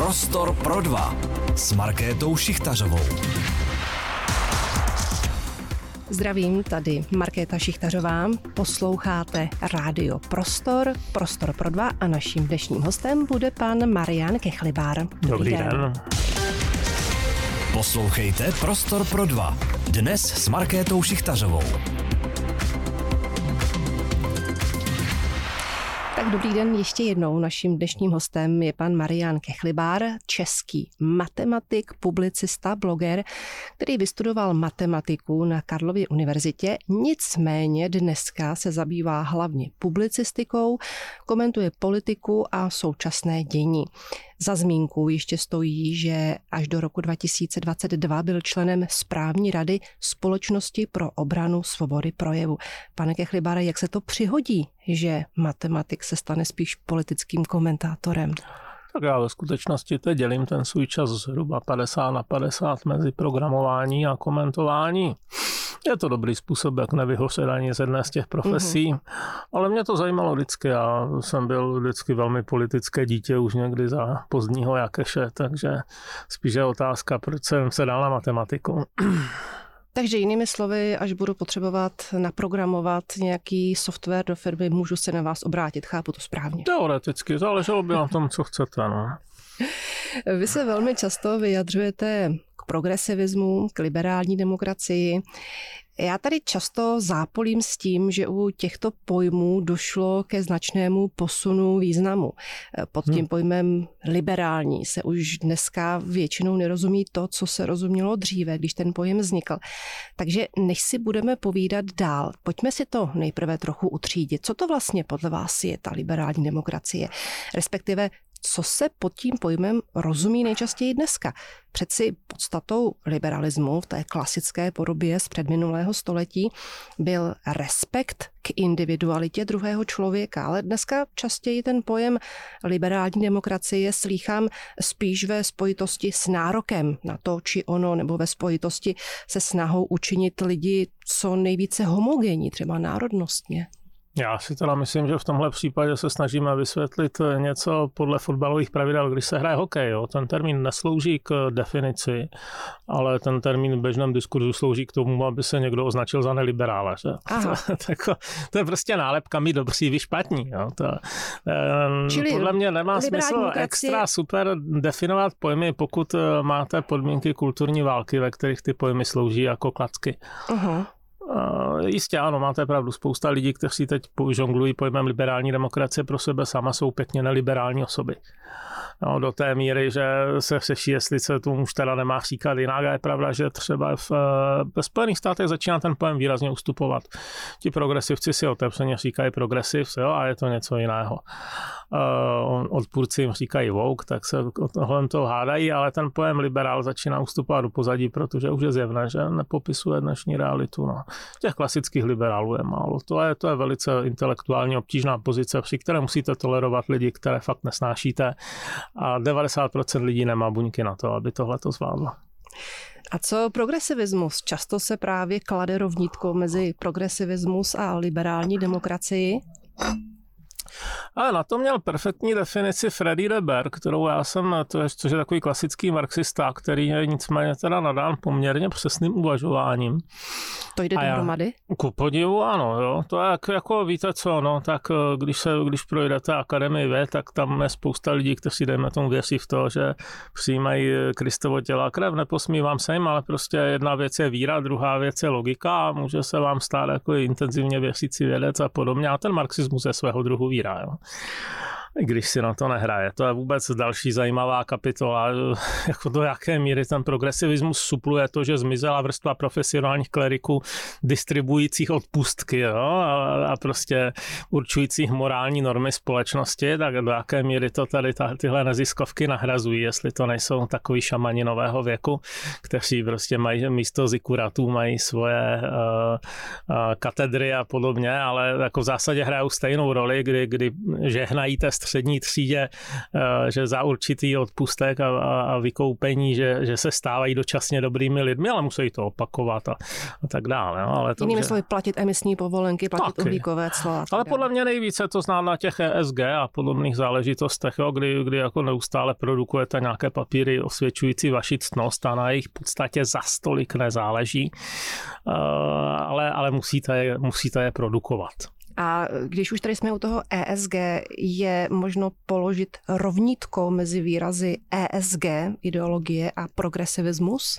Prostor pro dva s Markétou Šichtařovou. Zdravím, tady Markéta Šichtařová. Posloucháte Rádio Prostor, Prostor pro dva a naším dnešním hostem bude pan Marian Kechlibár. Dobrý den. Poslouchejte Prostor pro dva. Dnes s Markétou Šichtařovou. Tak dobrý den ještě jednou. Naším dnešním hostem je pan Marian Kechlibár, český matematik, publicista, bloger, který vystudoval matematiku na Karlově univerzitě. Nicméně dneska se zabývá hlavně publicistikou, komentuje politiku a současné dění. Za zmínku ještě stojí, že až do roku 2022 byl členem správní rady Společnosti pro obranu svobody projevu. Pane Kechlibáre, jak se to přihodí, že matematik se stane spíš politickým komentátorem? Tak já ve skutečnosti teď dělím ten svůj čas zhruba 50/50 mezi programování a komentování. Je to dobrý způsob, jak nevyhořet ani z jedné z těch profesí, ale mě to zajímalo vždycky. Já jsem byl vždycky velmi politické dítě už někdy za pozdního Jakeše, takže spíš je otázka, proč jsem se dal na matematiku. Takže jinými slovy, až budu potřebovat naprogramovat nějaký software do firmy, můžu se na vás obrátit, chápu to správně? Teoreticky, záleželo by na tom, co chcete. No. Vy se velmi často vyjadřujete k progresivismu, k liberální demokracii. Já tady často zápolím s tím, že u těchto pojmů došlo ke značnému posunu významu. Pod tím pojmem liberální se už dneska většinou nerozumí to, co se rozumělo dříve, když ten pojem vznikl. Takže než si budeme povídat dál, pojďme si to nejprve trochu utřídit. Co to vlastně podle vás je ta liberální demokracie? Respektive co se pod tím pojmem rozumí nejčastěji dneska? Přeci podstatou liberalismu v té klasické podobě z předminulého století byl respekt k individualitě druhého člověka, ale dneska častěji ten pojem liberální demokracie slýchám spíš ve spojitosti s nárokem na to či ono, nebo ve spojitosti se snahou učinit lidi co nejvíce homogenní, třeba národnostně. Já si teda myslím, že v tomhle případě se snažíme vysvětlit něco podle fotbalových pravidel, když se hraje hokej. Jo. Ten termín neslouží k definici, ale ten termín v běžném diskurzu slouží k tomu, aby se někdo označil za neliberála. To je prostě nálepka my dobří, vy špatní. Jo. Podle mě nemá smysl extra super definovat pojmy, pokud máte podmínky kulturní války, ve kterých ty pojmy slouží jako klacky. Jistě ano, máte pravdu. Spousta lidí, kteří teď žonglují pojmem liberální demokracie, pro sebe sama jsou pěkně neliberální osoby. No, do té míry, že se řeší, jestli se tomu už teda nemá říkat jinak. A je pravda, že třeba ve Spojených státech začíná ten pojem výrazně ustupovat. Ti progresivci si otevřeně říkají progresiv, jo, a je to něco jiného. Odpůrci jim říkají woke, tak se tohle toho hádají, ale ten pojem liberál začíná ustupovat do pozadí, protože už je zjevné, že nepopisuje dnešní realitu. No. Těch klasických liberálů je málo. To je velice intelektuálně obtížná pozice, při které musíte tolerovat lidi, které fakt nesnášíte. A 90% lidí nemá buňky na to, aby tohle to zvládlo. A co progresivismus? Často se právě klade rovnítko mezi progresivismus a liberální demokracii. Ale na to měl perfektní definici Freddy Reber, kterou já jsem, což je takový klasický marxista, který je nicméně teda nadán poměrně přesným uvažováním. To jde dohromady? Ku podivu ano, jo. To je jako víte co, no, tak když projdete Akademii věd, tak tam je spousta lidí, kteří dejme tomu věří v to, že přijímají Kristovo tělo a krev, neposmívám se jim, ale prostě jedna věc je víra, druhá věc je logika a může se vám stát jako intenzivně věřící vědec a podobně a ten marxismus je svého druhu víra, jo. Když si na to nehraje. To je vůbec další zajímavá kapitola, jako do jaké míry ten progresivismus supluje to, že zmizela vrstva profesionálních kleriků distribuujících odpustky, jo, a prostě určujících morální normy společnosti, tak do jaké míry to tady tyhle neziskovky nahrazují, jestli to nejsou takový šamani nového věku, kteří prostě mají místo zikuratů, mají svoje katedry a podobně, ale jako v zásadě hrajou stejnou roli, kdy žehnají té střední třídě, že za určitý odpustek a vykoupení, že se stávají dočasně dobrými lidmi, ale musí to opakovat a tak dále. No, ale jinými slovy platit emisní povolenky, platit uhlíkové cla. Ale podle mě nejvíce to znám na těch ESG a podobných záležitostech, jo, kdy jako neustále produkujete nějaké papíry osvědčující vaši ctnost a na jejich podstatě za stolik nezáleží, ale musíte je produkovat. A když už tady jsme u toho ESG, je možno položit rovnítko mezi výrazy ESG, ideologie, a progresivismus?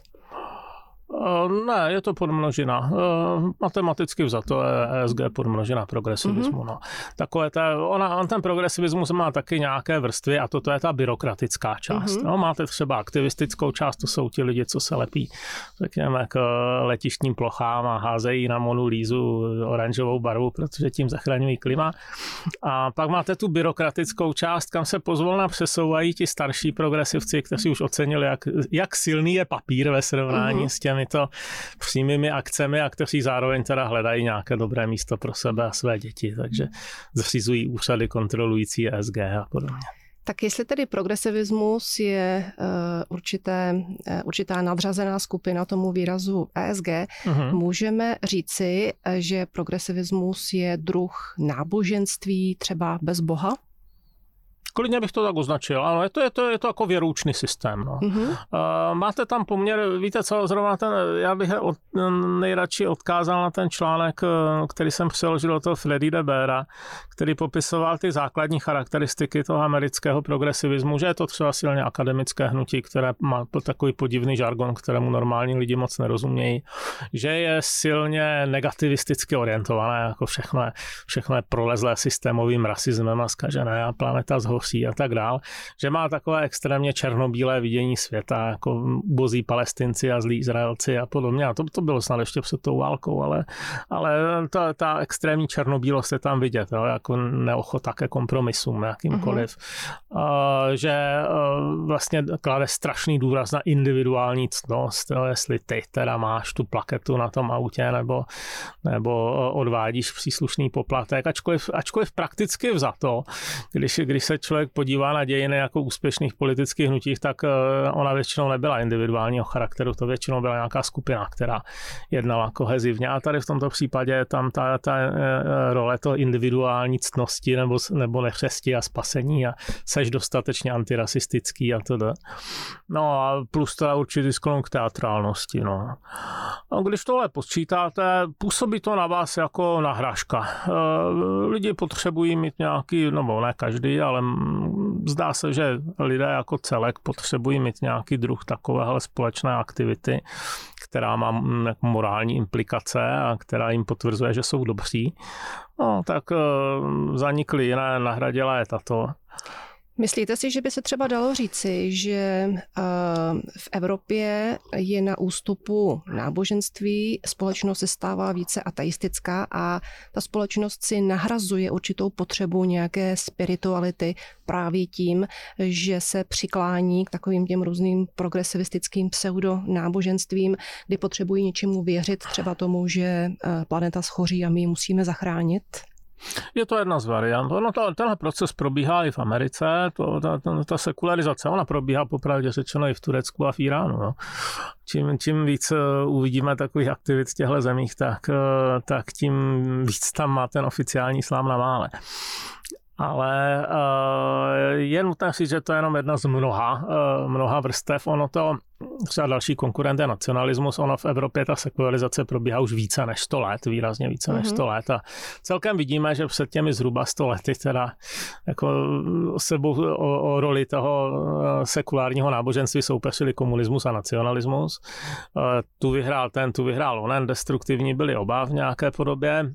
Ne, je to podmnožina. Matematicky vzato je ESG podmnožina progresivismu. No. Takové ten progresivismus má taky nějaké vrstvy a toto je ta byrokratická část. No, máte třeba aktivistickou část, to jsou ti lidi, co se lepí řekněme k letištním plochám a házejí na Monu Lízu oranžovou barvu, protože tím zachraňují klima. A pak máte tu byrokratickou část, kam se pozvolna přesouvají ti starší progresivci, kteří už ocenili, jak silný je papír ve srovnání s těmito přímými akcemi a kteří zároveň teda hledají nějaké dobré místo pro sebe a své děti, takže zřizují úřady kontrolující ESG a podobně. Tak jestli tedy progresivismus je určitá nadřazená skupina tomu výrazu ESG, můžeme říci, že progresivismus je druh náboženství třeba bez Boha? Klidně bych to tak označil, ale je to jako věroučný systém. No. Máte tam poměr, víte co, zrovna já bych nejradši odkázal na ten článek, který jsem přeložil do toho Freddy de Beera, který popisoval ty základní charakteristiky toho amerického progresivismu, že je to třeba silně akademické hnutí, které má takový podivný žargon, kterému normální lidi moc nerozumějí, že je silně negativisticky orientované, jako všechno je prolezlé systémovým rasismem a zkažené a planeta zhoří a tak dál, že má takové extrémně černobílé vidění světa, jako ubozí Palestinci a zlí Izraelci a podobně. A to bylo snad ještě před tou válkou, ale ta extrémní černobílost je tam vidět, jo, jako neochota ke kompromisům jakýmkoliv. Že vlastně klade strašný důraz na individuální ctnost, jo, jestli ty teda máš tu plaketu na tom autě nebo odvádíš příslušný poplatek, ačkoliv prakticky vzato, když se člověk podívá na dějiny jako úspěšných politických hnutích, tak ona většinou nebyla individuálního charakteru, to většinou byla nějaká skupina, která jednala kohezivně. A tady v tomto případě je tam ta role toho individuální ctnosti nebo nechřesti a spasení a seš dostatečně antirasistický a to. No a plus teda určitý sklon k teatrálnosti. No. A když tohle počítáte, působí to na vás jako nahrávka. Lidi potřebují mít nějaký, nebo ne každý, ale zdá se, že lidé jako celek potřebují mít nějaký druh takovéhle společné aktivity, která má morální implikace a která jim potvrzuje, že jsou dobří. No, tak zanikly jiné, nahradila je tato. Myslíte si, že by se třeba dalo říci, že v Evropě je na ústupu náboženství, společnost se stává více ateistická a ta společnost si nahrazuje určitou potřebu nějaké spirituality právě tím, že se přiklání k takovým těm různým progresivistickým pseudonáboženstvím, kdy potřebují něčemu věřit, třeba tomu, že planeta schoří a my ji musíme zachránit? Je to jedna z variant. Tenhle proces probíhá i v Americe, ta sekularizace, ona probíhá popravdě řečeno i v Turecku a v Iránu. No. Čím víc uvidíme takových aktivit v těchto zemích, tak tím víc tam má ten oficiální islám na mále. Ale je nutné říct, že to je jenom jedna z mnoha vrstev. Ono to, třeba další konkurent je nacionalismus, ono v Evropě ta sekularizace probíhá už více než 100 let, výrazně více než 100 let a celkem vidíme, že před těmi zhruba 100 lety teda jako sebou o roli toho sekulárního náboženství soupeřili komunismus a nacionalismus. Tu vyhrál onen, destruktivní byli oba v nějaké podobě.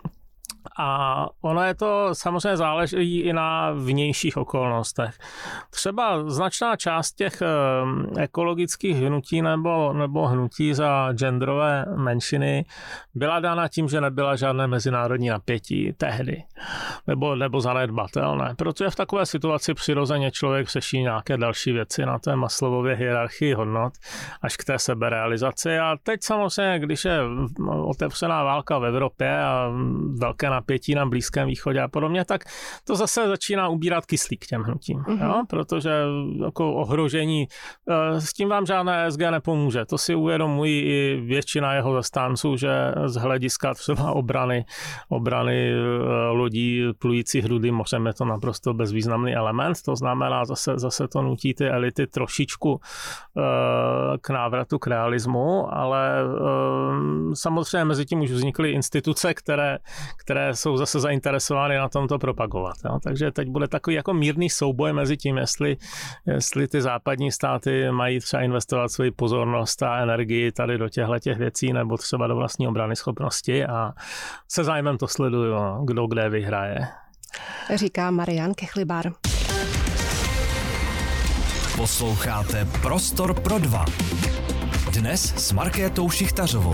A ono je to samozřejmě záleží i na vnějších okolnostech. Třeba značná část těch ekologických hnutí nebo hnutí za genderové menšiny byla dána tím, že nebyla žádné mezinárodní napětí tehdy. Nebo zanedbatelné. Protože v takové situaci přirozeně člověk řeší nějaké další věci na té Maslowově hierarchii hodnot až k té seberealizaci. A teď samozřejmě, když je otevřená válka v Evropě a velké napětí na Blízkém východě a podobně, tak to zase začíná ubírat kyslík těm hnutím, jo? Protože jako ohrožení, s tím vám žádné ESG nepomůže. To si uvědomují i většina jeho zastánců, že z hlediska třeba obrany lodí plujících rudým mořem je to naprosto bezvýznamný element. To znamená, zase to nutí ty elity trošičku k návratu k realismu, ale samozřejmě mezi tím už vznikly instituce, které jsou zase zainteresovány na tomto propagovat. Jo? Takže teď bude takový jako mírný souboj mezi tím, jestli ty západní státy mají třeba investovat svoji pozornost a energii tady do těchto věcí nebo třeba do vlastní obrany schopnosti a se zájmem to sleduju, kdo kde vyhraje. Říká Marian Kechlibar. Posloucháte Prostor pro dva. Dnes s Markétou Šichtařovou.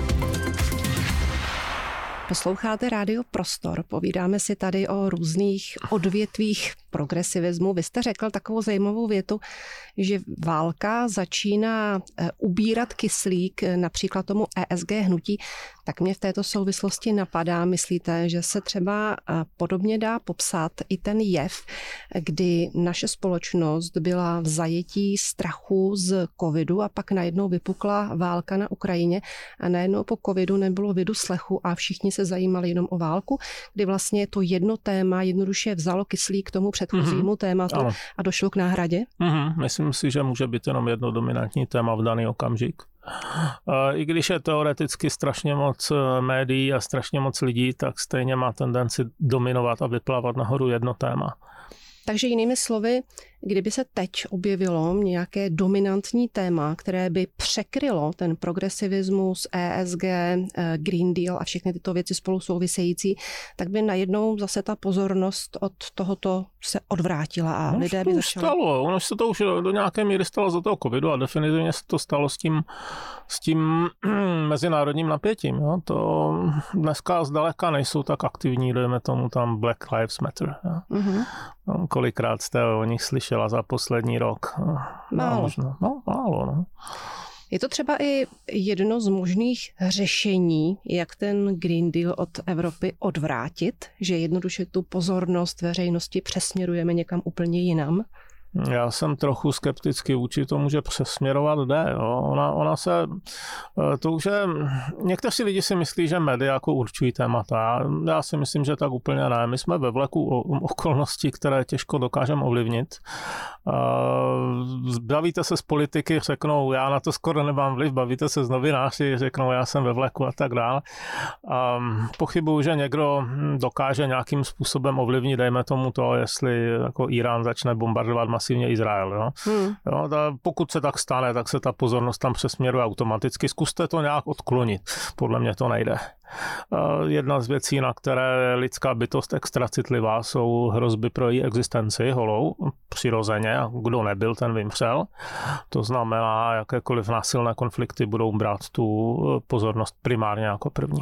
Posloucháte Rádio Prostor. Povídáme si tady o různých odvětvích progresivismu. Vy jste řekl takovou zajímavou větu, že válka začíná ubírat kyslík například tomu ESG hnutí. Tak mě v této souvislosti napadá, myslíte, že se třeba podobně dá popsat i ten jev, kdy naše společnost byla v zajetí strachu z covidu a pak najednou vypukla válka na Ukrajině a najednou po covidu nebylo vidu slechu a všichni se zajímali jenom o válku, kdy vlastně to jedno téma jednoduše vzalo kyslík k tomu předchozímu tématu a došlo k náhradě? Myslím si, že může být jenom jedno dominantní téma v daný okamžik. I když je teoreticky strašně moc médií a strašně moc lidí, tak stejně má tendenci dominovat a vyplávat nahoru jedno téma. Takže jinými slovy, kdyby se teď objevilo nějaké dominantní téma, které by překrylo ten progresivismus, ESG, Green Deal a všechny tyto věci spolu související, tak by najednou zase ta pozornost od tohoto se odvrátila a lidé by začali... Ono se to už do nějaké míry stalo za toho covidu a definitivně se to stalo s tím mezinárodním napětím. Jo? To dneska zdaleka nejsou tak aktivní, dejme tomu tam Black Lives Matter. Kolikrát jste o nich slyšela za poslední rok? Málo. Málo. Je to třeba i jedno z možných řešení, jak ten Green Deal od Evropy odvrátit, že jednoduše tu pozornost veřejnosti přesměrujeme někam úplně jinam? Já jsem trochu skeptický vůči tomu, že přesměrovat jde. Jo. Ona se, to už je, někteří lidi si myslí, že média jako určují témata. Já si myslím, že tak úplně ne. My jsme ve vleku okolností, které těžko dokážeme ovlivnit. Bavíte se s politiky, řeknou, já na to skoro nemám vliv, bavíte se s novináři, řeknou, já jsem ve vleku a tak dále. Pochybuju, že někdo dokáže nějakým způsobem ovlivnit, dejme tomu to, jestli jako Irán začne bombardovat masivně Izrael. Jo? Jo, pokud se tak stane, tak se ta pozornost tam přesměruje automaticky. Zkuste to nějak odklonit. Podle mě to nejde. Jedna z věcí, na které je lidská bytost extra citlivá, jsou hrozby pro její existenci holou, přirozeně. Kdo nebyl, ten vymřel. To znamená, jakékoliv násilné konflikty budou brát tu pozornost primárně jako první.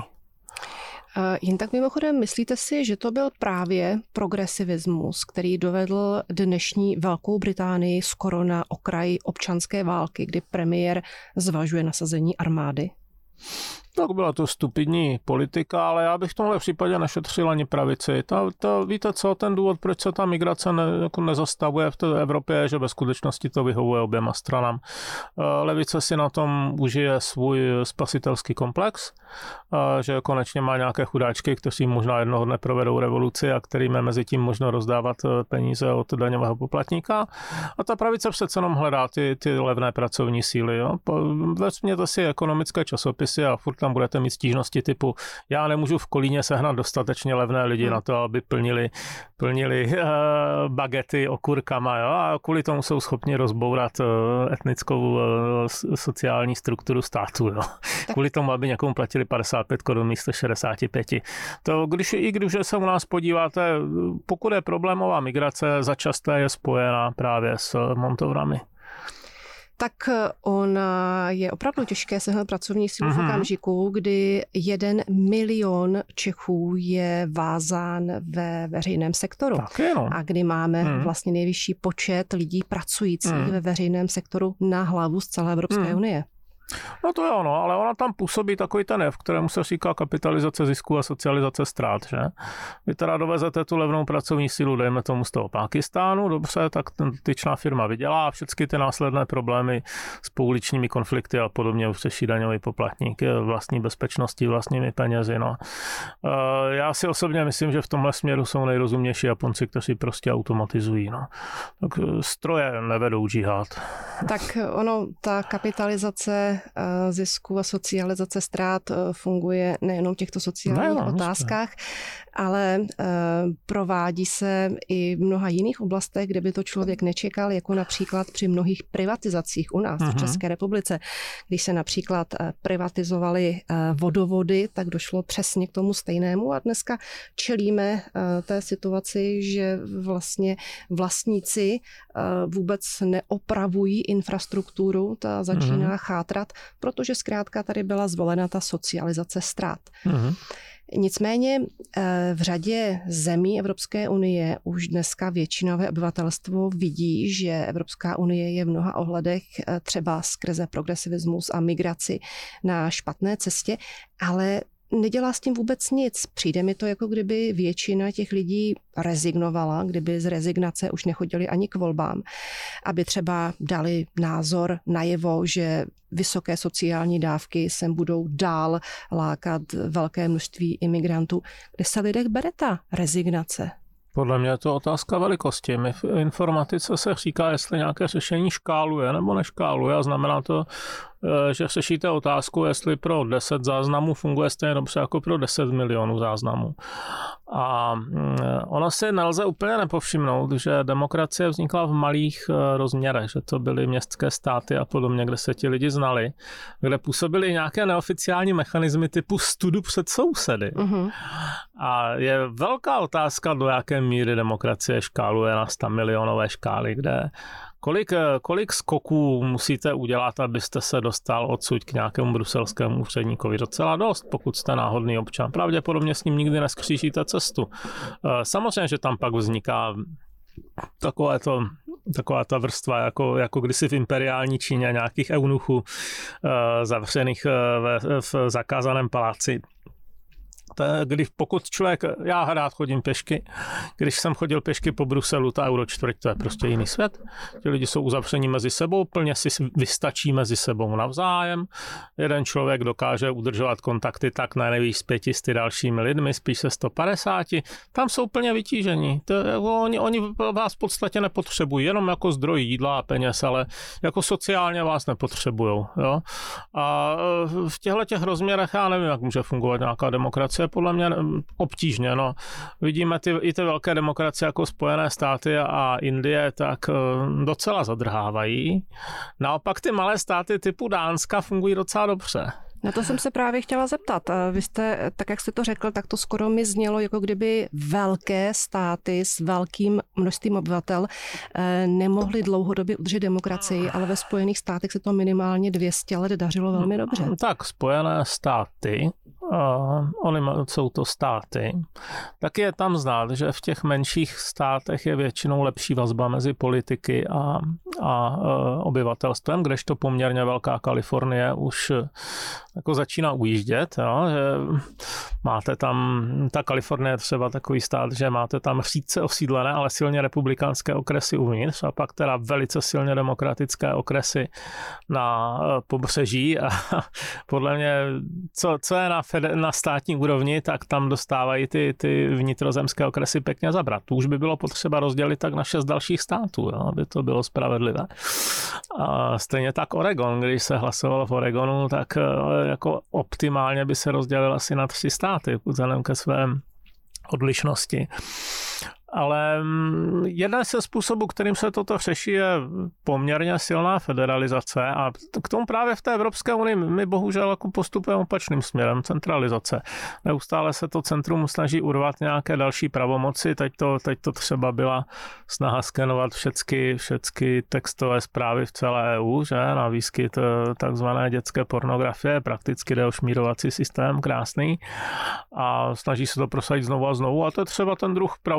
Jen tak mimochodem, myslíte si, že to byl právě progresivismus, který dovedl dnešní Velkou Británii skoro na okraj občanské války, kdy premiér zvažuje nasazení armády? Tak byla to stupidní politika, ale já bych v tomhle případě nešetřil ani pravici. Víte co, ten důvod, proč se ta migrace nezastavuje v té Evropě, je, že ve skutečnosti to vyhovuje oběma stranám. Levice si na tom užije svůj spasitelský komplex, že konečně má nějaké chudáčky, kteří možná jednoho dne provedou revoluci a kterým je mezi tím možno rozdávat peníze od daňového poplatníka. A ta pravice přece jenom hledá ty levné pracovní síly. Jo? Vezměte si ekonomické časopisy a furt tam budete mít stížnosti typu já nemůžu v Kolíně sehnat dostatečně levné lidi na to, aby plnili bagety okurkama, jo? A kvůli tomu jsou schopni rozbourat etnickou sociální strukturu státu. Jo? Kvůli tomu, aby někomu platili 55 korun místo 65. To, když se u nás podíváte, pokud je problémová migrace, začasté je spojená právě s montovnami. Tak ona je opravdu těžké sehnat pracovní sílu v okamžiku, kdy 1 milion Čechů je vázán ve veřejném sektoru. A kdy máme vlastně nejvyšší počet lidí pracujících ve veřejném sektoru na hlavu z celé Evropské unie. No to je ono, ale ona tam působí takový ten jev, kterému se říká kapitalizace zisku a socializace ztrát, že? Vy teda dovezete tu levnou pracovní sílu, dejme tomu z toho Pákistánu, dobře, tak tyčná firma vydělá a všechny ty následné problémy s pouličními konflikty a podobně už řeší daňový poplatník, vlastní bezpečností, vlastními penězi, no. Já si osobně myslím, že v tomhle směru jsou nejrozumnější Japonci, kteří prostě automatizují, no. Tak stroje nevedou džihad. Tak ono, ta kapitalizace zisku a socializace ztrát funguje nejenom v těchto sociálních otázkách, ale provádí se i v mnoha jiných oblastech, kde by to člověk nečekal, jako například při mnohých privatizacích u nás v České republice. Když se například privatizovaly vodovody, tak došlo přesně k tomu stejnému a dneska čelíme té situaci, že vlastně vlastníci vůbec neopravují infrastrukturu, ta začíná chátrat, protože zkrátka tady byla zvolena ta socializace ztrát. Nicméně v řadě zemí Evropské unie už dneska většinové obyvatelstvo vidí, že Evropská unie je v mnoha ohledech třeba skrze progresivismus a migraci na špatné cestě, ale nedělá s tím vůbec nic. Přijde mi to, jako kdyby většina těch lidí rezignovala, kdyby z rezignace už nechodili ani k volbám, aby třeba dali názor najevo, že vysoké sociální dávky sem budou dál lákat velké množství imigrantů. Kde se lidech bere ta rezignace? Podle mě je to otázka velikosti. My v informatice se říká, jestli nějaké řešení škáluje nebo neškáluje a znamená to, že řešíte otázku, jestli pro 10 záznamů funguje stejně dobře jako pro 10 milionů záznamů. A ono si nelze úplně nepovšimnout, že demokracie vznikla v malých rozměrech, že to byly městské státy a podobně, kde se ti lidi znali, kde působily nějaké neoficiální mechanismy typu studu před sousedy. A je velká otázka, do jaké míry demokracie škáluje na 100 milionové škály, kde kolik skoků musíte udělat, abyste se dostal odsud k nějakému bruselskému úředníkovi? Docela dost, pokud jste náhodný občan. Pravděpodobně s ním nikdy neskřížíte cestu. Samozřejmě, že tam pak vzniká taková ta vrstva, jako kdysi v imperiální Číně nějakých eunuchů zavřených v zakázaném paláci. Pokud člověk, já rád chodím pěšky, když jsem chodil pěšky po Bruselu, ta Euročtvrť, to je prostě jiný svět. Ti lidi jsou uzavření mezi sebou, plně si vystačí mezi sebou navzájem. Jeden člověk dokáže udržovat kontakty tak na nejvíc s 500 dalšími lidmi, spíš se 150. Tam jsou plně vytížení. Oni vás v podstatě nepotřebují, jenom jako zdroj jídla a peněz, ale jako sociálně vás nepotřebujou. Jo? A v těchto rozměrech já nevím, jak může fungovat nějaká demokracie. Podle mě obtížně. No. Vidíme i ty velké demokracie jako Spojené státy a Indie, tak docela zadrhávají. Naopak ty malé státy typu Dánska fungují docela dobře. Na to jsem se právě chtěla zeptat. Vy jste, tak jak jste to řekl, tak to skoro mi znělo, jako kdyby velké státy s velkým množstvím obyvatel nemohly dlouhodobě udržet demokracii, ale ve Spojených státech se to minimálně 200 let dařilo velmi dobře. Tak Spojené státy, oni jsou to státy, tak je tam znát, že v těch menších státech je většinou lepší vazba mezi politiky a obyvatelstvem, kdežto poměrně velká Kalifornie už jako začíná ujíždět, jo, že máte tam, ta Kalifornie je třeba takový stát, že máte tam řídce osídlené, ale silně republikánské okresy uvnitř a pak teda velice silně demokratické okresy na pobřeží a podle mě, co je na státní úrovni, tak tam dostávají ty vnitrozemské okresy pěkně zabrat. To už by bylo potřeba rozdělit tak na 6 dalších států, jo, aby to bylo spravedlivé. A stejně tak Oregon, když se hlasovalo v Oregonu, tak jako optimálně by se rozdělil asi na 3 státy, vzhledem ke své odlišnosti. Ale jeden ze způsobů, kterým se toto řeší, je poměrně silná federalizace a k tomu právě v té Evropské unii my bohužel jako postupujeme opačným směrem, centralizace. Neustále se to centrum snaží urvat nějaké další pravomoci, teď to třeba byla snaha skenovat všechny textové zprávy v celé EU, že na výskyt takzvané dětské pornografie, prakticky jde o šmírovací systém, krásný a snaží se to prosadit znovu a znovu a to je třeba ten druh pravomoci,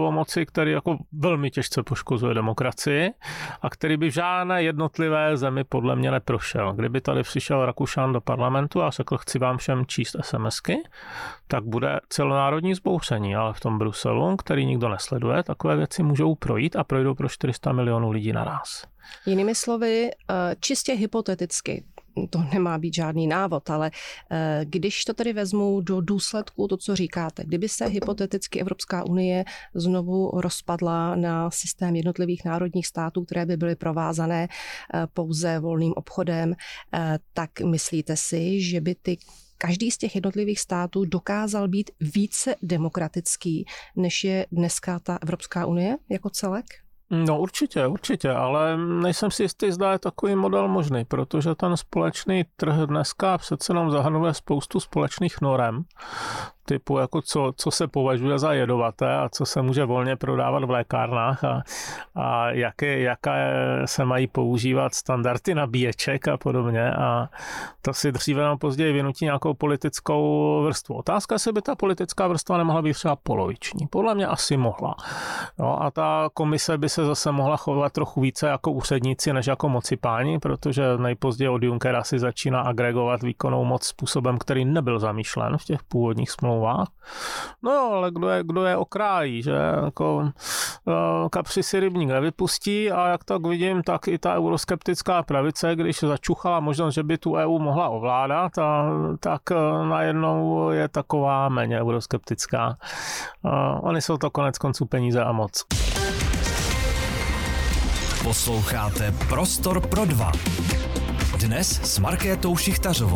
věci, které jako velmi těžce poškozuje demokracii a který by v žádné jednotlivé zemi podle mě neprošel. Kdyby tady přišel Rakušan do parlamentu a řekl, chci vám všem číst SMSky, tak bude celonárodní zbouření, ale v tom Bruselu, který nikdo nesleduje, takové věci můžou projít a projdou pro 400 milionů lidí naráz. Jinými slovy, čistě hypoteticky, to nemá být žádný návod, ale když to tedy vezmu do důsledku, to, co říkáte, kdyby se hypoteticky Evropská unie znovu rozpadla na systém jednotlivých národních států, které by byly provázané pouze volným obchodem, tak myslíte si, že by každý z těch jednotlivých států dokázal být více demokratický, než je dneska ta Evropská unie jako celek? No určitě, ale nejsem si jistý, zda je takový model možný, protože ten společný trh dneska přece jenom zahrnuje spoustu společných norem, typu jako co se považuje za jedovaté a co se může volně prodávat v lékárnách a jaké se mají používat standardy nabíječek a podobně a to si dříve nebo později vynutí nějakou politickou vrstvu. Otázka, jestli by ta politická vrstva nemohla být třeba poloviční. Podle mě asi mohla. No, a ta komise by se zase mohla chovat trochu více jako úředníci než jako mocipáni, protože nejpozději od Junckera si začíná agregovat výkonnou moc způsobem, který nebyl zamýšlen v těch původních smlouvách. No jo, ale kdo je okrájí, že jako kapři si rybník nevypustí a jak tak vidím, tak i ta euroskeptická pravice, když začuchala možnost, že by tu EU mohla ovládat, tak najednou je taková méně euroskeptická. Oni jsou to konec konců peníze a moc. Posloucháte Prostor pro dva. Dnes s Markétou Šichtařovou.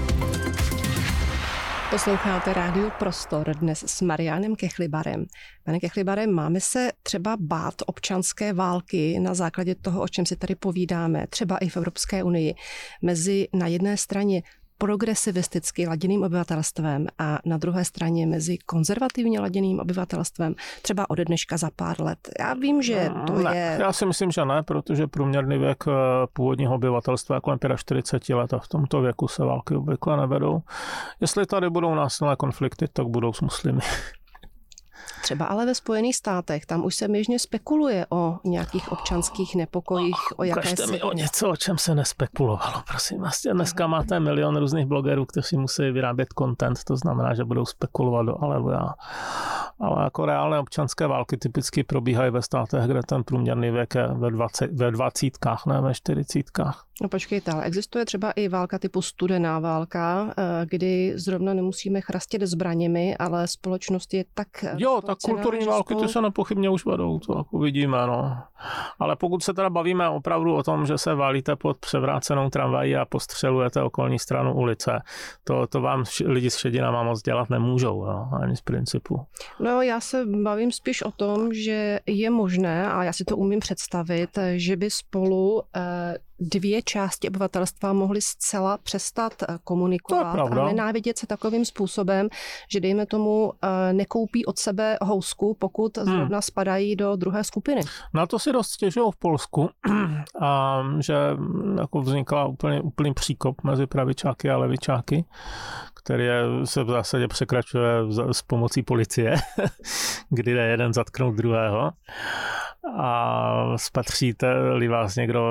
Posloucháte Rádio Prostor dnes s Marianem Kechlibarem. Pane Kechlibare, máme se třeba bát občanské války na základě toho, o čem si tady povídáme, třeba i v Evropské unii, mezi na jedné straně progresivisticky laděným obyvatelstvem a na druhé straně mezi konzervativně laděným obyvatelstvem, třeba ode dneška za pár let. Já vím, že to je... Já si myslím, že ne, protože průměrný věk původního obyvatelstva je kolem 45 let a v tomto věku se války obvykle nevedou. Jestli tady budou násilné konflikty, tak budou s muslimy. Třeba ale ve Spojených státech, tam už se běžně spekuluje o nějakých občanských nepokojích. Ukažte mi o něco, o čem se nespekulovalo, prosím. Dneska máte milion různých blogerů, kteří musí vyrábět content, to znamená, že budou spekulovat do aleluja. Ale jako reálné občanské války typicky probíhají ve státech, kde ten průměrný věk je ve 20, ne ve 40. No počkejte, ale existuje třeba i válka typu studená válka, kdy zrovna nemusíme chrastit zbraněmi, ale společnost je tak... Jo, tak kulturní války ty se nepochybně už vedou, to jako vidíme, no. Ale pokud se teda bavíme opravdu o tom, že se válíte pod převrácenou tramvají a postřelujete okolní stranu ulice, to vám lidi s šedinama moc dělat nemůžou, no, ani z principu. No, já se bavím spíš o tom, že je možné, a já si to umím představit, že by spolu dvě části obyvatelstva mohly zcela přestat komunikovat a nenávidět se takovým způsobem, že dejme tomu nekoupí od sebe housku, pokud zrovna spadají do druhé skupiny. Na to si dost stěžují v Polsku, a že jako vznikla úplný příkop mezi pravičáky a levičáky, který se v zásadě překračuje s pomocí policie, kdy jde jeden zatknout druhého. A spatříte-li vás někdo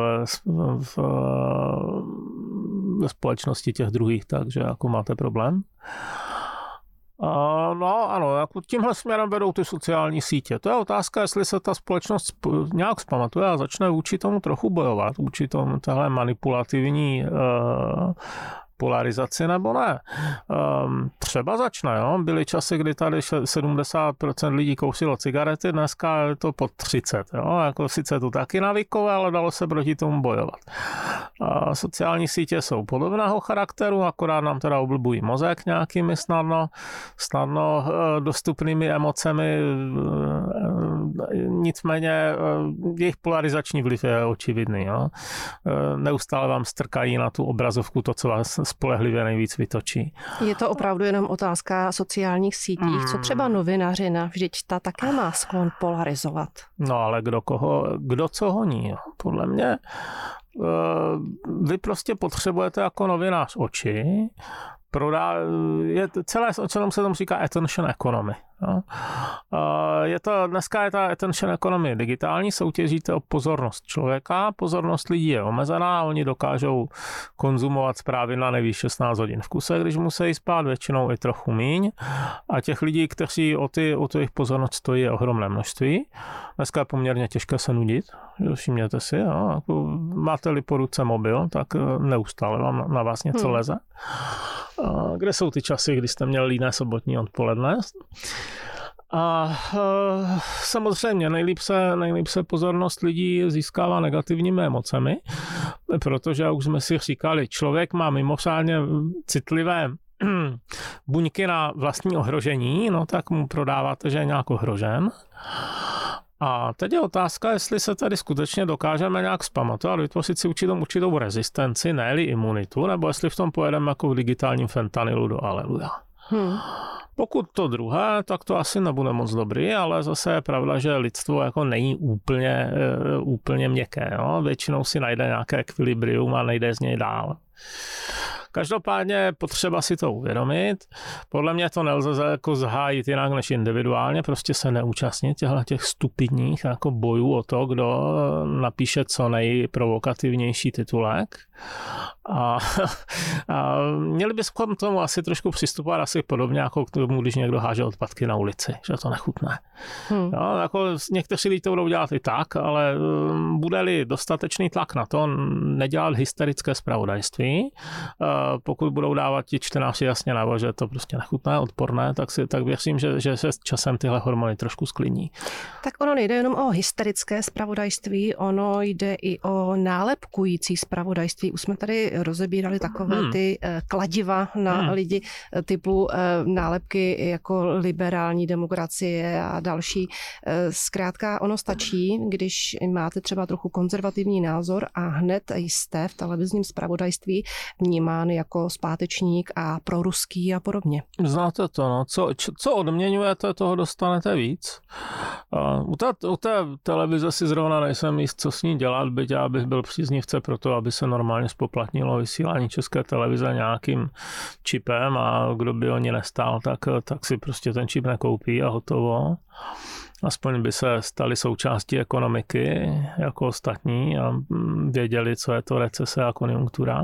ve společnosti těch druhých, takže jako máte problém. No ano, jako tímhle směrem vedou ty sociální sítě. To je otázka, jestli se ta společnost nějak zpamatuje a začne vůči tomu trochu bojovat, vůči tomu téhle manipulativní polarizaci nebo ne. Třeba začne, jo. Byly časy, kdy tady 70% lidí kouřilo cigarety, dneska je to pod 30. Jo. Jako sice to taky návykové, ale dalo se proti tomu bojovat. Sociální sítě jsou podobného charakteru, akorát nám teda oblbují mozek nějakými snadno dostupnými emocemi. Nicméně jejich polarizační vliv je očividný. Jo. Neustále vám strkají na tu obrazovku to, co vás spolehlivě nejvíc vytočí. Je to opravdu jenom otázka sociálních sítích. Co třeba novinařina? Vždyť ta také má sklon polarizovat. No ale kdo co honí? Podle mě vy prostě potřebujete jako novinář oči je celé, o čem se tomu říká attention economy. No. Dneska je ta attention economy digitální, soutěžíte o pozornost člověka, pozornost lidí je omezená a oni dokážou konzumovat zprávy na nejvíc 16 hodin v kuse, když musí spát, většinou i trochu míň. A těch lidí, kteří o tu jejich pozornost stojí, je ohromné množství. Dneska je poměrně těžké se nudit, všimněte si, jo? Jako máte-li po ruce mobil, tak neustále vám na vás něco leze. Kde jsou ty časy, kdy jste měli líné sobotní odpoledne? A samozřejmě nejlíp se pozornost lidí získává negativními emocemi, protože, jak už jsme si říkali, člověk má mimořádně citlivé buňky na vlastní ohrožení, no tak mu prodáváte, že je nějak ohrožen. A teď je otázka, jestli se tady skutečně dokážeme nějak zpamatovat, vytvořit si určitou rezistenci, ne-li imunitu, nebo jestli v tom pojedeme jako v digitálním fentanylu do aleluja. Pokud to druhé, tak to asi nebude moc dobrý, ale zase je pravda, že lidstvo jako není úplně měkké. Jo? Většinou si najde nějaké ekvilibrium a nejde z něj dál. Každopádně je potřeba si to uvědomit. Podle mě to nelze jako zahájit jinak než individuálně, prostě se neúčastnit těch stupidních jako bojů o to, kdo napíše co nejprovokativnější titulek. A měli bychom k tomu asi trošku přistupovat asi podobně jako k tomu, když někdo háže odpadky na ulici, že to nechutné. Jo, jako někteří lidi to budou dělat i tak, ale bude-li dostatečný tlak na to nedělat hysterické zpravodajství, pokud budou dávat ti čtenáři jasně najevo, že je to prostě nechutné, odporné, tak věřím, že se s časem tyhle hormony trošku sklidní. Tak ono nejde jenom o hysterické zpravodajství, ono jde i o nálepkující zpravodajství. Už jsme tady rozebírali takové ty kladiva na lidi typu nálepky jako liberální demokracie a další. Zkrátka ono stačí, když máte třeba trochu konzervativní názor a hned jste v televizním zpravodajství vnímán jako zpátečník a proruský a podobně. Znáte to, no. Co odměňujete, toho dostanete víc. U té televize si zrovna nejsem jist, co s ní dělat, byť já bych byl příznivce pro to, aby se normálně spoplatnilo vysílání České televize nějakým čipem a kdo by o ní nestál, tak si prostě ten čip nekoupí a hotovo. Aspoň by se stali součástí ekonomiky jako ostatní a věděli, co je to recese a konjunktura.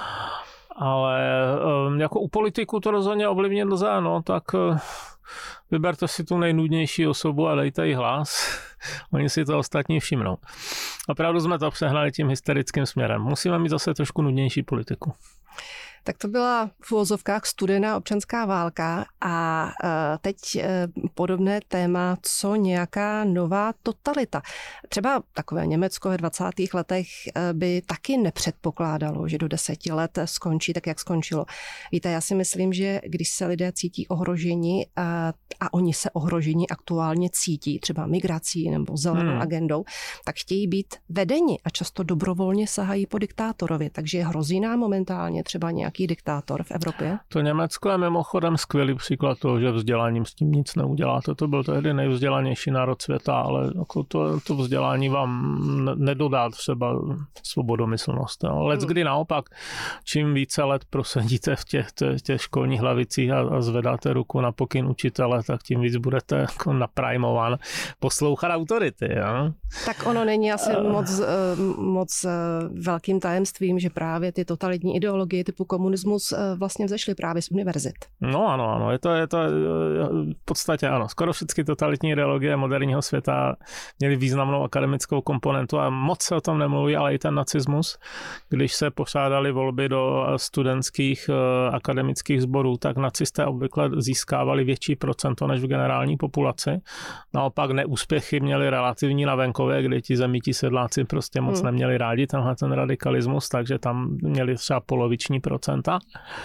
Ale jako u politiků to rozhodně ovlivnit lze, no, tak vyberte si tu nejnudnější osobu a dejte jí hlas. Oni si to ostatní všimnou. Opravdu jsme to přehnali tím hysterickým směrem. Musíme mít zase trošku nudnější politiku. Tak to byla v uvozovkách studená občanská válka a teď podobné téma, co nějaká nová totalita. Třeba takové Německo ve 20. letech by taky nepředpokládalo, že do 10 let skončí tak, jak skončilo. Víte, já si myslím, že když se lidé cítí ohroženi a oni se ohroženi aktuálně cítí, třeba migrací nebo zelenou agendou, tak chtějí být vedeni a často dobrovolně sahají po diktátorovi. Takže hrozí nám momentálně třeba nějaký diktátor v Evropě? To Německo je mimochodem skvělý příklad toho, že vzděláním s tím nic neuděláte. To byl tehdy nejvzdělanější národ světa, ale jako to vzdělání vám nedodá třeba svobodomyslnost. Leckdy naopak, čím více let prosedíte v těch školních hlavicích a zvedáte ruku na pokyn učitele, tak tím víc budete jako naprimován poslouchat autority. Jo? Tak ono není asi moc velkým tajemstvím, že právě ty totalitní ideologie typu komunismus vlastně vzešly právě z univerzit. No ano, je to v podstatě ano. Skoro všechny totalitní ideologie moderního světa měly významnou akademickou komponentu a moc se o tom nemluví, ale i ten nacismus, když se pořádaly volby do studentských akademických sborů, tak nacisté obvykle získávali větší procento než v generální populaci. Naopak neúspěchy měli relativní na venkově, kde ti zemítí sedláci prostě moc neměli rádi tenhle ten radikalismus, takže tam měli třeba poloviční procenta.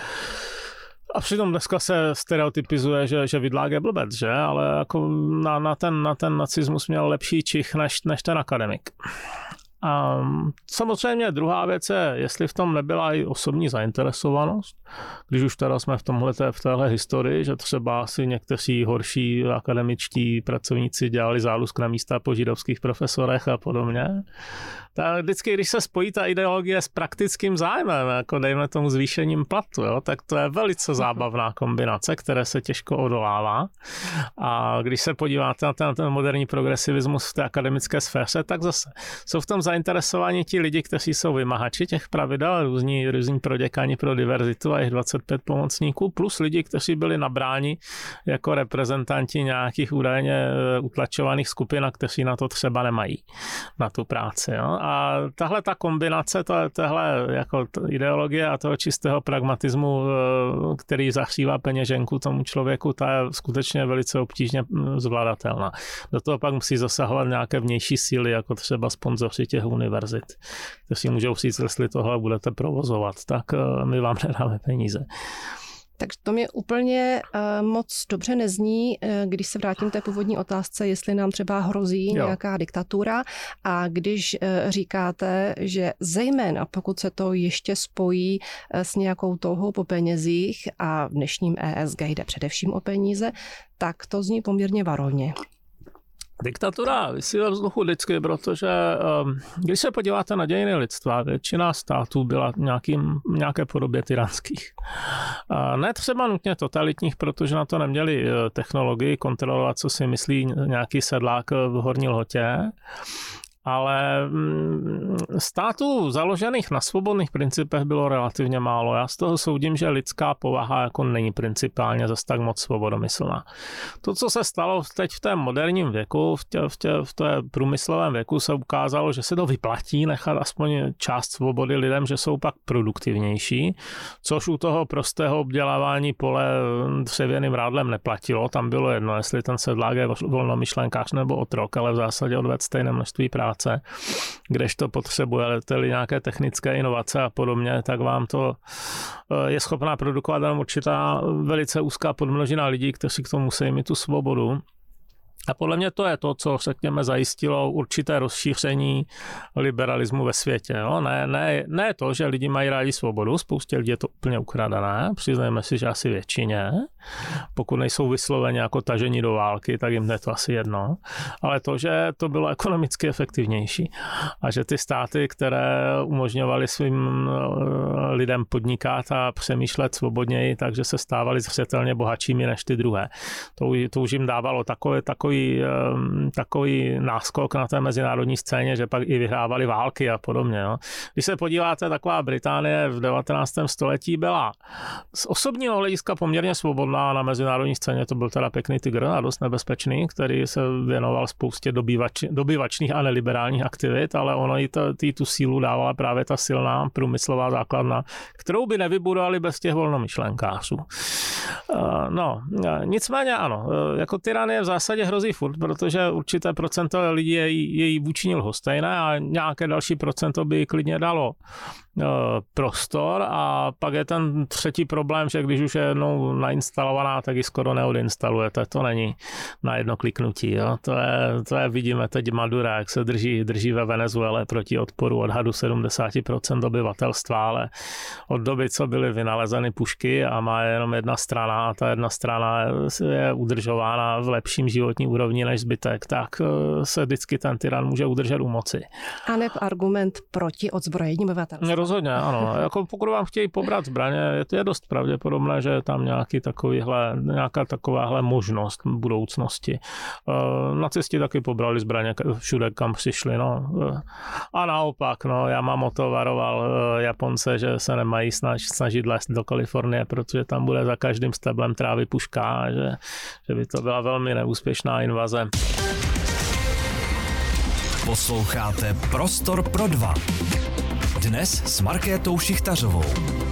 A přitom dneska se stereotypizuje, že vidlák je blbec, že? Ale jako na ten nacismus měl lepší čich než ten akademik. Samozřejmě druhá věc je, jestli v tom nebyla i osobní zainteresovanost, když už teda jsme v téhle historii, že třeba si někteří horší akademičtí pracovníci dělali záluskné místa po židovských profesorech a podobně. Tak vždycky, když se spojí ta ideologie s praktickým zájmem, jako dejme tomu zvýšením platu, jo, tak to je velice zábavná kombinace, které se těžko odolává. A když se podíváte na ten moderní progresivismus v té akademické sféře, tak zase jsou v tom zainteresováni ti lidi, kteří jsou vymahači těch pravidel, různí proděkani pro diverzitu a jejich 25 pomocníků, plus lidi, kteří byli nabráni jako reprezentanti nějakých údajně utlačovaných skupin, a kteří na to třeba nemají, na tu práci. Jo. A tahle ta kombinace, tahle jako ideologie a toho čistého pragmatismu, který zahřívá peněženku tomu člověku, ta je skutečně velice obtížně zvladatelná. Do toho pak musí zasahovat nějaké vnější síly, jako třeba sponzoři těch univerzit, kteří můžou říct, jestli tohle budete provozovat, tak my vám nedáme peníze. Takže to mě úplně moc dobře nezní, když se vrátím k té původní otázce, jestli nám třeba hrozí nějaká diktatura, a když říkáte, že zejména pokud se to ještě spojí s nějakou touhou po penězích, a v dnešním ESG jde především o peníze, tak to zní poměrně varovně. Diktatura visí ve vzduchu vždycky, protože když se podíváte na dějiny lidstva, většina států byla nějaké podobě tyranských. Ne třeba nutně totalitních, protože na to neměli technologii kontrolovat, co si myslí nějaký sedlák v Horní Lhotě, ale států založených na svobodných principech bylo relativně málo. Já z toho soudím, že lidská povaha jako není principálně zase tak moc svobodomyslná. To, co se stalo teď v té moderním věku, v té průmyslovém věku, se ukázalo, že se to vyplatí nechat aspoň část svobody lidem, že jsou pak produktivnější, což u toho prostého obdělávání pole dřevěným rádlem neplatilo. Tam bylo jedno, jestli ten sedlák je volnomyšlenkář nebo otrok, ale v zásadě odved stejné množství práce. Kdežto potřebujete-li nějaké technické inovace a podobně, tak vám to je schopná produkovat jenom určitá velice úzká podmnožina lidí, kteří k tomu musí mít tu svobodu. A podle mě to je to, co, řekněme, zajistilo určité rozšíření liberalismu ve světě. Jo? Ne to, že lidi mají rádi svobodu, spoustě lidí je to úplně ukradené, přiznejme si, že asi většině, pokud nejsou vysloveni jako tažení do války, tak jim je to asi jedno, ale to, že to bylo ekonomicky efektivnější a že ty státy, které umožňovaly svým lidem podnikat a přemýšlet svobodněji, takže se stávali zřetelně bohatšími než ty druhé. To už jim dávalo takový náskok na té mezinárodní scéně, že pak i vyhrávali války a podobně. Jo. Když se podíváte, taková Británie v 19. století byla z osobního hlediska poměrně svobodná na mezinárodní scéně, to byl teda pěkný tygr a dost nebezpečný, který se věnoval spoustě dobyvačných a neliberálních aktivit, ale ono jí tu sílu dávala právě ta silná průmyslová základna, kterou by nevybudovali bez těch volnomyšlenkářů. No, nicméně ano, jako tyranie v zásadě hrozí furt, protože určité procento lidí je její vůči lhostejné a nějaké další procento by klidně dalo prostor, a pak je ten třetí problém, že když už je jednou nainstalovaná, tak ji skoro neodinstalujete. To není na jedno kliknutí. Jo? To je vidíme teď Madura, jak se drží ve Venezuele proti odporu odhadu 70% obyvatelstva, ale od doby, co byly vynalezeny pušky a má jenom jedna strana a ta jedna strana je udržována v lepším životní úrovni než zbytek, tak se vždycky ten tyran může udržet u moci. A ne argument proti odzbrojení obyvatelstva. Rozhodně, ano. Jako pokud vám chtějí pobrat zbraně, je dost pravděpodobné, že je tam nějaká takováhle možnost budoucnosti. Nacisti taky pobrali zbraně všude, kam přišli. No. A naopak, no, Yamamoto varoval Japonce, že se nemají snažit lézt do Kalifornie, protože tam bude za každým steblem trávy puška, že by to byla velmi neúspěšná invaze. Posloucháte Prostor pro dva. Dnes s Markétou Šichtařovou.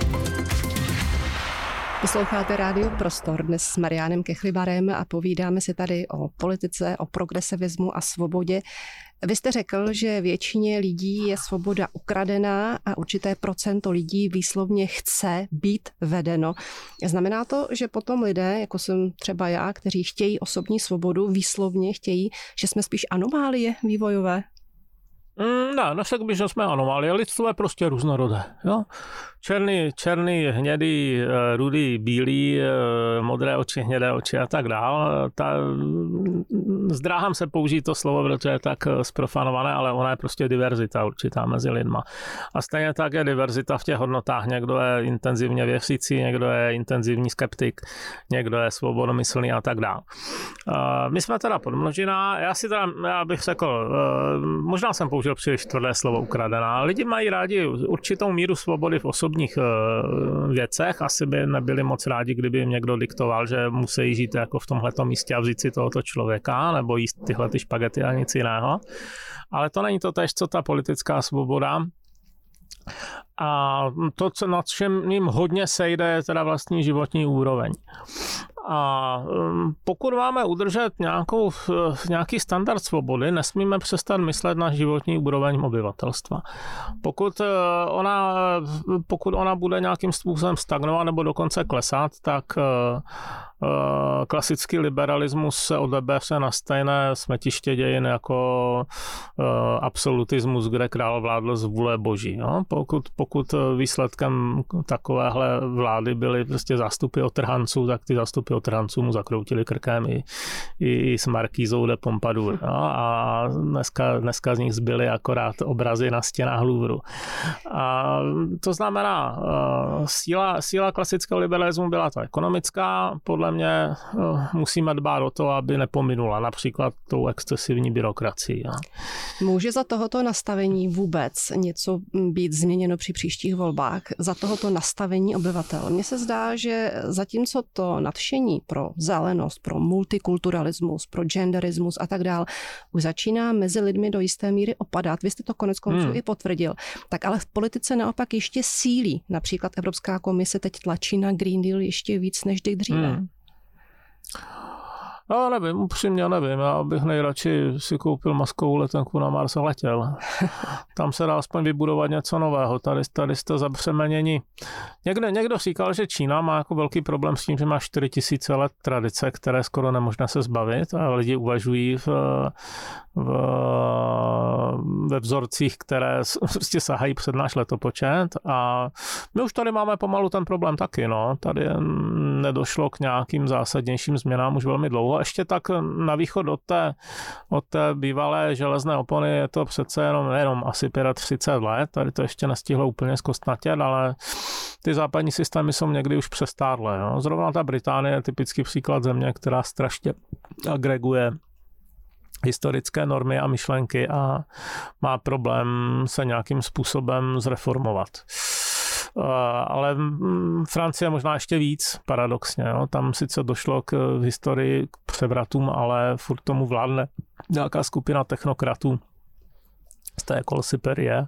Posloucháte Rádio Prostor dnes s Mariánem Kechlibarem a povídáme si tady o politice, o progresivismu a svobodě. Vy jste řekl, že většině lidí je svoboda ukradená a určité procento lidí výslovně chce být vedeno. Znamená to, že potom lidé, jako jsem třeba já, kteří chtějí osobní svobodu, výslovně chtějí, že jsme spíš anomálie vývojové? Ne, neřekl bych, že jsme anomálie. Lidstvo je prostě různorodé. Jo? Černý, hnědý, rudý, bílý, modré oči, hnědé oči a tak dál. Zdráhám se použít to slovo, protože je tak zprofanované, ale ona je prostě diverzita určitá mezi lidma. A stejně tak je diverzita v těch hodnotách. Někdo je intenzivně věřící, někdo je intenzivní skeptik, někdo je svobodomyslný a tak dál. My jsme teda podmnožina, já bych řekl, možná jsem použil příliš tvrdé slovo ukradená. Lidi mají rádi určitou míru svobody v osobních věcech. Asi by nebyli moc rádi, kdyby jim někdo diktoval, že musí žít jako v tomhletom místě a vzít si tohoto člověka nebo jíst tyhle ty špagety a nic jiného. Ale to není to též, co ta politická svoboda. A to, co nad čem jim hodně sejde, je teda vlastní životní úroveň. A pokud máme udržet nějaký standard svobody, nesmíme přestat myslet na životní úroveň obyvatelstva. Pokud ona bude nějakým způsobem stagnovat nebo dokonce klesat, tak klasický liberalismus se odebere na stejné smetiště dějin jako absolutismus, kde král vládl z vůle boží. No? Pokud výsledkem takovéhle vlády byly prostě zástupy otrhanců, tak ty zástupy otrhanců mu zakroutili krkem i s Markízou de Pompadour. No? A dneska z nich zbyly akorát obrazy na stěnách Louvru. A to znamená, síla klasického liberalismu byla ta ekonomická, podle mě musíme dbát o to, aby nepominula například tou excesivní byrokracii. Může za tohoto nastavení vůbec něco být změněno při příštích volbách? Za tohoto nastavení obyvatel? Mně se zdá, že zatímco to nadšení pro zelenost, pro multikulturalismus, pro genderismus a tak dál už začíná mezi lidmi do jisté míry opadat, vy jste to koneckonců i potvrdil, tak ale v politice naopak ještě sílí. Například Evropská komise teď tlačí na Green Deal ještě víc než dříve. Já nevím, upřímně nevím. Já bych nejradši si koupil maskovou letenku na Mars a letěl. Tam se dá aspoň vybudovat něco nového. Tady jste zabřemeněni. Někdo říkal, že Čína má jako velký problém s tím, že má 4000 let tradice, které skoro nemožné se zbavit a lidi uvažují ve vzorcích, které prostě sahají před náš letopočet a my už tady máme pomalu ten problém taky. No. Tady nedošlo k nějakým zásadnějším změnám už velmi dlouho. Ještě tak na východ od té bývalé železné opony je to přece jenom asi 35 let. Tady to ještě nestihlo úplně zkostnatět, ale ty západní systémy jsou někdy už přestárlé. No. Zrovna ta Británie je typický příklad země, která strašně agreguje historické normy a myšlenky a má problém se nějakým způsobem zreformovat. Ale Francie možná ještě víc, paradoxně. Jo. Tam sice došlo k historii k převratům, ale furt tomu vládne nějaká skupina technokratů z té école supérieure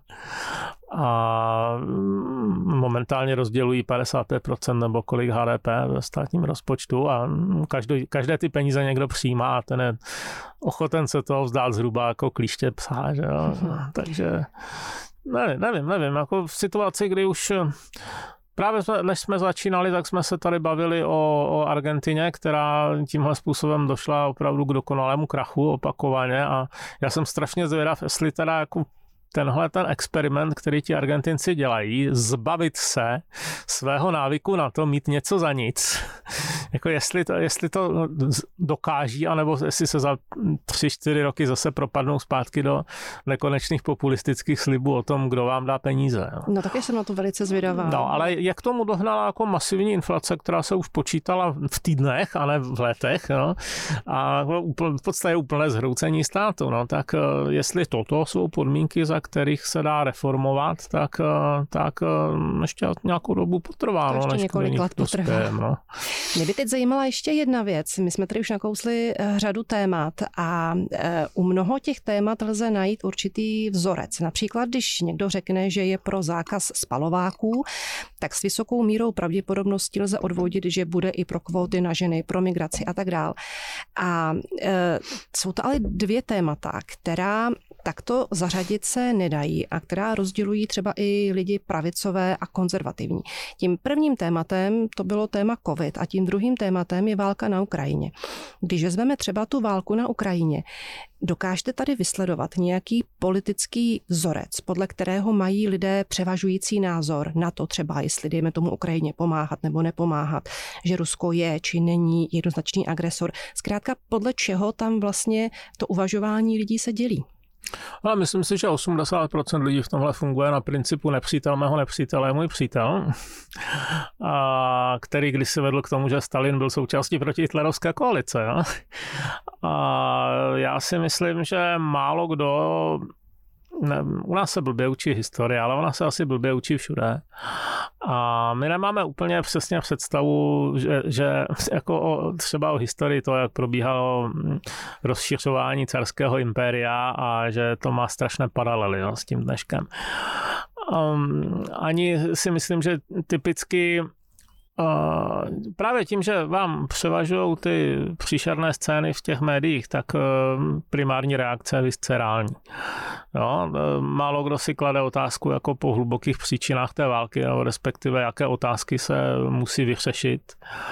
a momentálně rozdělují 55% nebo kolik HDP ve státním rozpočtu a každé ty peníze někdo přijímá a ten je ochoten se toho vzdát zhruba jako klíště psa. Že jo. Takže nevím, jako v situaci, kdy už právě než jsme začínali, tak jsme se tady bavili o Argentině, která tímhle způsobem došla opravdu k dokonalému krachu opakovaně a já jsem strašně zvědav, jestli teda jako tenhle ten experiment, který ti Argentinci dělají, zbavit se svého návyku na to mít něco za nic. Jako jestli to dokáží, anebo jestli se za 3-4 roky zase propadnou zpátky do nekonečných populistických slibů o tom, kdo vám dá peníze. No taky jsem na to velice zvědavá. No, ale jak tomu dohnala jako masivní inflace, která se už počítala v týdnech a ne v letech, no, a v podstatě úplné zhroucení státu, no, tak jestli toto jsou podmínky, za kterých se dá reformovat, tak ještě nějakou dobu potrvá. To ještě několik let potrvá. No. Mě by teď zajímala ještě jedna věc. My jsme tady už nakousli řadu témat a u mnoho těch témat lze najít určitý vzorec. Například, když někdo řekne, že je pro zákaz spalováků, tak s vysokou mírou pravděpodobnosti lze odvodit, že bude i pro kvóty na ženy, pro migraci a tak dál. A jsou to ale dvě témata, která takto zařadit se nedají a která rozdělují třeba i lidi pravicové a konzervativní. Tím prvním tématem to bylo téma COVID a tím druhým tématem je válka na Ukrajině. Když vezmeme třeba tu válku na Ukrajině, dokážete tady vysledovat nějaký politický vzorec, podle kterého mají lidé převažující názor na to třeba, jestli dejme tomu Ukrajině pomáhat nebo nepomáhat, že Rusko je či není jednoznačný agresor. Zkrátka podle čeho tam vlastně to uvažování lidí se dělí? Ale myslím si, že 80% lidí v tomhle funguje na principu nepřítel mého nepřítele je můj přítel, a který kdysi vedl k tomu, že Stalin byl součástí protihitlerovské koalice. Ja? A já si myslím, že málo kdo u nás se blbě učí historie, ale ona se asi blbě učí všude. A my nemáme úplně přesně představu, že jako třeba o historii to, jak probíhalo rozšiřování carského impéria a že to má strašné paralely s tím dneškem. Ani si myslím, že typicky právě tím, že vám převažují ty příšerné scény v těch médiích, tak primární reakce je viscerální. Jo, málo kdo si klade otázku jako po hlubokých příčinách té války, nebo respektive jaké otázky se musí vyřešit.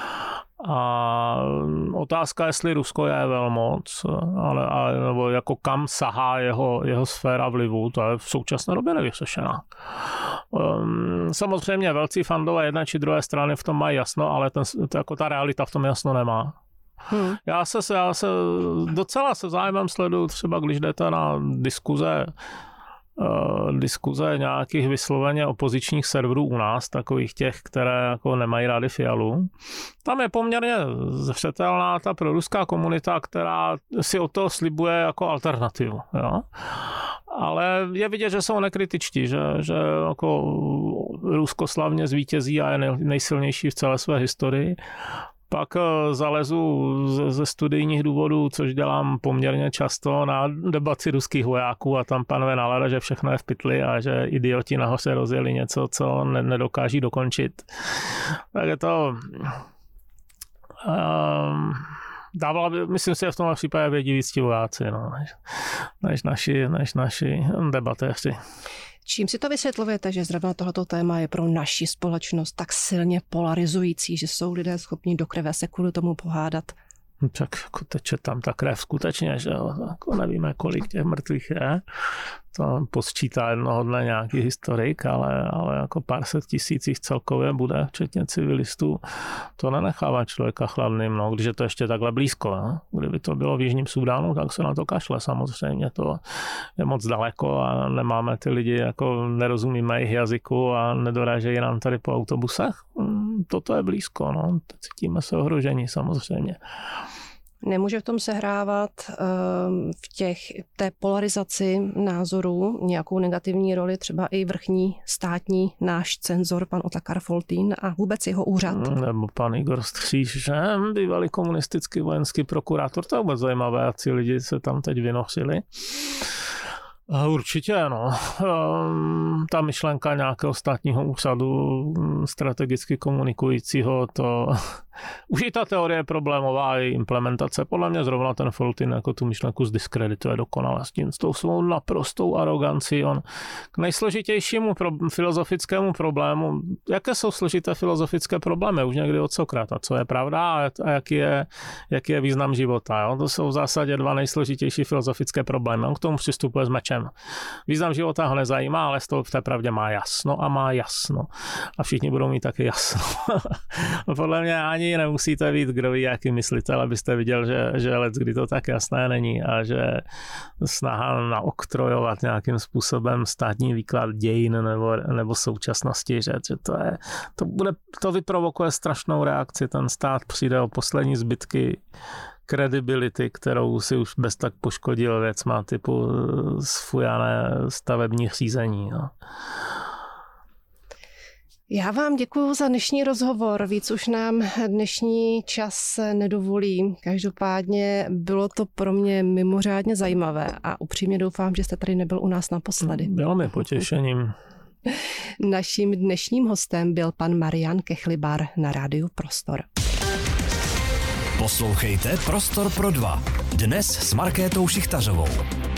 A otázka, jestli Rusko je velmoc, nebo jako kam sahá jeho sféra vlivu, to je v současné době nevyřešená. Samozřejmě velcí fandové jedné či druhé strany v tom mají jasno, ale jako ta realita v tom jasno nemá. Já se docela se zájmem sleduju, třeba když jdete na diskuze nějakých vysloveně opozičních serverů u nás, takových těch, které jako nemají rády Fialu. Tam je poměrně zřetelná ta proruská komunita, která si od toho slibuje jako alternativu. Jo? Ale je vidět, že jsou nekritičtí, že jako Rusko slavně zvítězí a je nejsilnější v celé své historii. Pak zalezu ze studijních důvodů, což dělám poměrně často, na debaty ruských vojáků a tam panuje nálada, že všechno je v pytli a že idioti nahoře rozjeli něco, co nedokáží dokončit. Tak je to... myslím si, že v tomhle případě vědí víc ti vojáci, než naši debatéři. Čím si to vysvětlujete, že zrovna tohleto téma je pro naši společnost tak silně polarizující, že jsou lidé schopni do krve se kvůli tomu pohádat? Tak jako teče tam ta krev skutečně, že jako nevíme, kolik těch mrtvých je. To posčítá jednoho dne nějaký historik, ale jako pár set tisících celkově bude, včetně civilistů. To nenechává člověka chladným, když je to ještě takhle blízko. Ne? Kdyby to bylo v Jižním Súdánu, tak se na to kašle. Samozřejmě to je moc daleko a nemáme ty lidi, jako nerozumíme jejich jazyku a nedorážejí nám tady po autobusech. Toto je blízko, cítíme se ohrožení samozřejmě. Nemůže v tom sehrávat v té polarizaci názorů nějakou negativní roli třeba i vrchní státní náš cenzor, pan Otakar Foltýn a vůbec jeho úřad? Nebo pan Igor Stříž, že bývalý komunistický vojenský prokurátor, to je vůbec zajímavé, a ti lidi se tam teď vynořili. Určitě, ta myšlenka nějakého státního úřadu strategicky komunikujícího, to už i ta teorie je problémová, i implementace. Podle mě zrovna ten Foltyn jako tu myšlenku zdiskredituje dokonale s tou svou naprostou arogancí. On k nejsložitějšímu filozofickému problému, jaké jsou složité filozofické problémy už někdy od Sokrata, co je pravda a jaký je význam života. Jo? To jsou v zásadě dva nejsložitější filozofické problémy. On k tomu přistupuje s mečem. Význam života ho nezajímá, ale z toho v té pravdě má jasno a má jasno. A všichni budou mít taky jasno. Podle mě ani nemusíte být kdo ví, jaký myslitel, abyste viděl, že kdy to tak jasné není a že snaha naoktrojovat nějakým způsobem státní výklad dějin nebo současnosti, že to vyprovokuje strašnou reakci. Ten stát přijde o poslední zbytky kredibility, kterou si už bez tak poškodil věcma typu sfujané stavební řízení. Já vám děkuju za dnešní rozhovor. Víc už nám dnešní čas nedovolí. Každopádně bylo to pro mě mimořádně zajímavé a upřímně doufám, že jste tady nebyl u nás naposledy. Bylo mi potěšením. Naším dnešním hostem byl pan Marian Kechlibar na rádiu Prostor. Poslouchejte Prostor pro dva. Dnes s Markétou Šichtařovou.